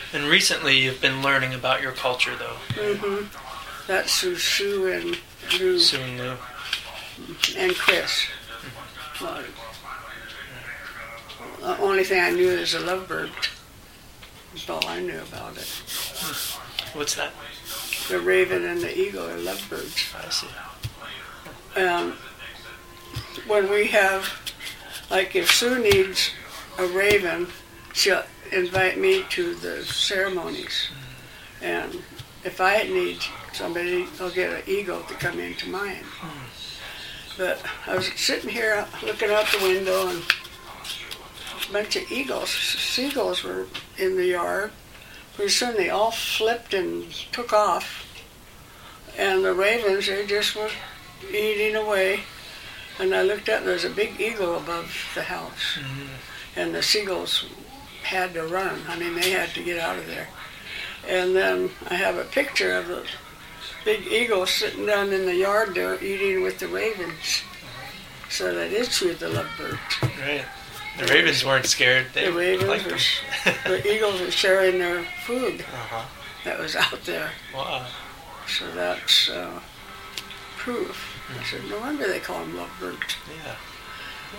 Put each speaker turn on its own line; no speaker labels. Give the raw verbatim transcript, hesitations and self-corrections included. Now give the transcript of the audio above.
And recently you've been learning about your culture, though.
Mm-hmm. That's who Sue and Lou.
Sue and Lou.
And Chris. Well, the only thing I knew is a lovebird. That's all I knew about it.
What's that?
The raven and the eagle are lovebirds.
I see.
Um, when we have, like if Sue needs a raven, she'll invite me to the ceremonies. And if I need somebody, I'll get an eagle to come into mine. But I was sitting here looking out the window, and a bunch of eagles, seagulls were in the yard. Pretty soon they all flipped and took off. And the ravens, they just were eating away. And I looked up, there was a big eagle above the house. Mm-hmm. And the seagulls had to run. I mean, they had to get out of there. And then I have a picture of the big eagle sitting down in the yard there eating with the ravens. So that is who the lovebirds.
Right. The ravens weren't scared. They
the ravens
liked them.
were, the eagles were sharing their food
uh-huh.
that was out there.
Wow.
So that's uh, proof. Mm-hmm. I said, no wonder they call them lovebirds.
Yeah.